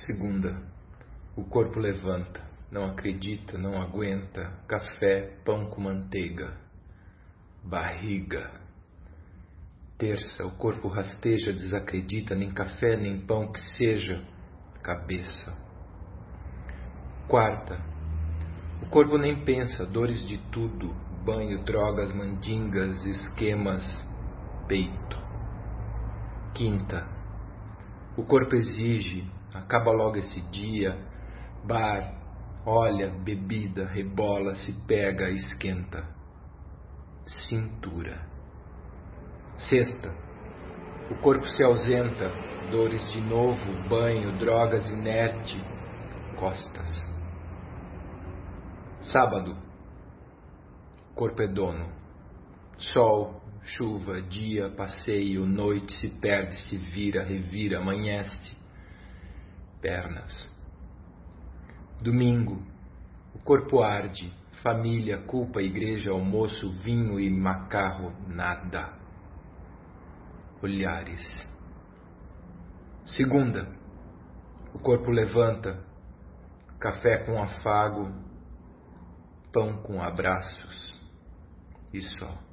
Segunda, o corpo levanta, não acredita, não aguenta, café, pão com manteiga, barriga. Terça, o corpo rasteja, desacredita, nem café, nem pão que seja, cabeça. Quarta, o corpo nem pensa, dores de tudo, banho, drogas, mandingas, esquemas, peito. Quinta, o corpo exige, acaba logo esse dia, bar, olha, bebida, rebola, se pega, esquenta. Cintura. Sexta, o corpo se ausenta, dores de novo, banho, drogas, inerte, costas. Sábado, o corpo é dono. Sol, chuva, dia, passeio, noite, se perde, se vira, revira, amanhece. Pernas. Domingo, o corpo arde, família, culpa, igreja, almoço, vinho e macarro, nada. Olhares. Segunda, o corpo levanta, café com afago, pão com abraços e só.